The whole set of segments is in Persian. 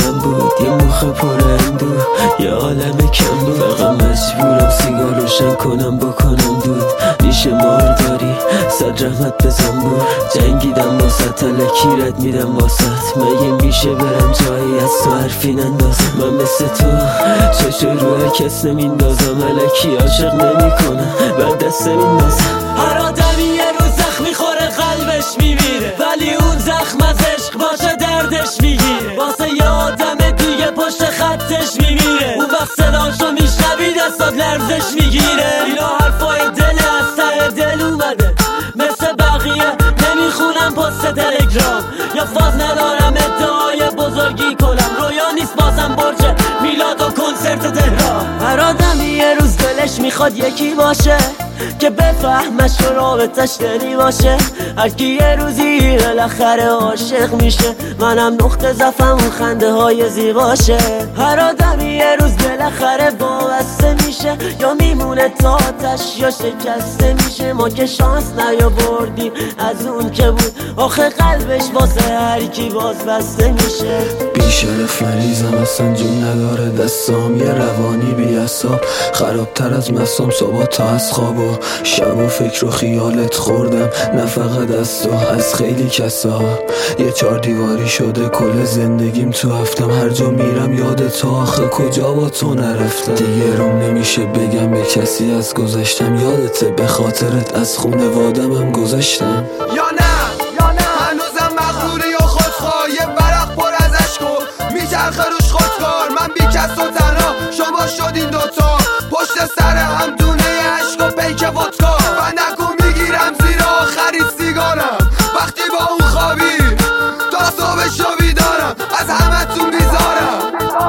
کنم بود، یه مخ پر اندوه، یه عالم کم بود. فقط مجبورم سیگار روشن کنم بکنم دود. میشه مارداری صد رحمت بزن بود. جنگیدم واسط تلکی رد میدم واسط. مگه میشه برم جایی از تو حرفی نندازم؟ من مثل تو چشم روی کس نمیندازم. الکی عاشق نمی کنم بر دست نمیندازم. هر آدمی یه روز زخمی خوره قلبش میمیره، ولی اون زخم از عشق باشه دردش میگیره. واسه یه آدم دیگه پشت خطش میمیره، اون وقت صداشو میشنوی دستات لرزش میگیره. اینا حرفای دل از ته دل اومده، مثل بقیه نمیخونم پست تلگرام، یا فاز ندارم ادعای بزرگی کنم. رویا نیست بازم برج میلاد و کنسرت تهران. هر آدمی یه روز دلش میخواد یکی باشه که بفهمش و رابطش دلی باشه. هرکی یه روزی بالاخره عاشق میشه، منم نقطه ضعفم اون خنده های زیباشه. هر آدمی یه روز بالاخره وابسته میشه، یا میمونه تا آتش یا شکسته میشه. ما که شانس نیاوردیم از اون که بود، آخه قلبش واسه هرکی باز بسته میشه. بیشرف مریضم اصلا جون نداره دستام، یه روانی بی اعصاب خرابتر از مصام. صبح تا از خواب و شب و فکر و خیالت خوردم، نه فقط از تو، از خیلی کسا. یه 4 دیواری شده کل زندگیم تو هفتم. هر جا میرم یاد تو، آخه کجا با تو نرفتم. دیگه روم نمیشه بگم به کسی از گذشتم. یادته به خاطرت از خونوادمم گذاشتم. یا نه هنوزم مغروری و خودخواه، یه ورق پر از عشق و میچرخه روش خودکار. من بی کس و تنها، شما شدین دوتا پشت سر هم دونه عشق و پیک ودکا. و نکن میگیرم زیر آخری سیگارم وقتی با اون خوابی، تا صبح شو بیدارم از همه تون بیزارم.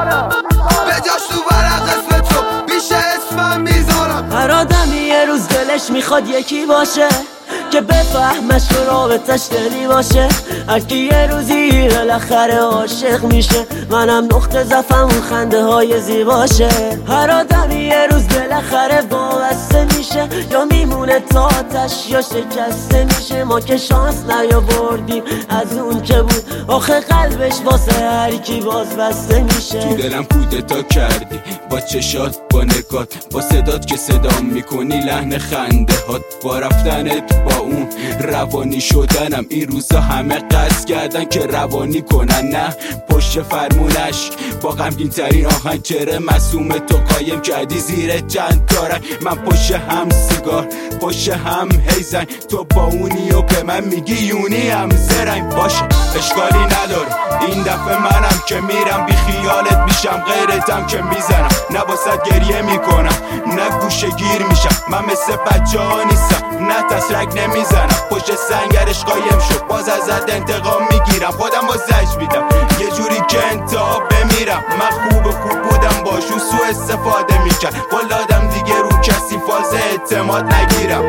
به جاش تو ورق اسم تو بیشه اسمم میذارم. هر آدمی یه روز دلش میخواد یکی باشه که بفهمش و رابطش دلی باشه. هرکی یه روزی بالاخره عاشق میشه، منم نقطه ضعفم اون خنده های زیباشه. هر آدمی یه روز بالاخره وابسته میشه، یا میمونه تا آتش یا شکسته میشه. ما که شانس نیاوردیم از اون که بود، آخه قلبش واسه هرکی باز بسته میشه. تو دلم کودتا کردی با چشات، با نگات، با صدات که صدام میکنی، لحن خنده هات، با رفتنت، با اون روانی شدنم. این روزا همه قصد کردن که روانی کنن، نه پشت فرمونش با غمگین ترین آهنگ. چره مسوم تو قایم کردی زیر چند تارنگ. من پشت هم سیگار، پشت هم هیزن، تو با اونی و به من میگی یونی هم زرنگ. باشه اشکالی نداره این دفعه منم که میرم، بی خیالت میشم، غیرتم که میزنم. نه واسه گریه میکنم نه گوشه گیر میشم. من مثل بچه ها نیستم، نه تسرک نمیزنم. پشت سنگرش قایم شد باز ازت انتقام میگیرم. خودم بازش میدم یه جوری که انتها بمیرم. من خوب بودم باشون سوء استفاده میکرد. ولادم دیگه رو کسی فاز اعتماد نگیرم.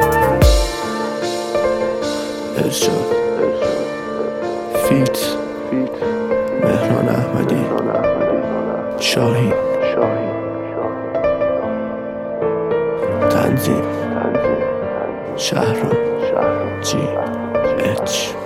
ارشاد فیت مهران احمدی شاهین تنظیم شهرام جی اچ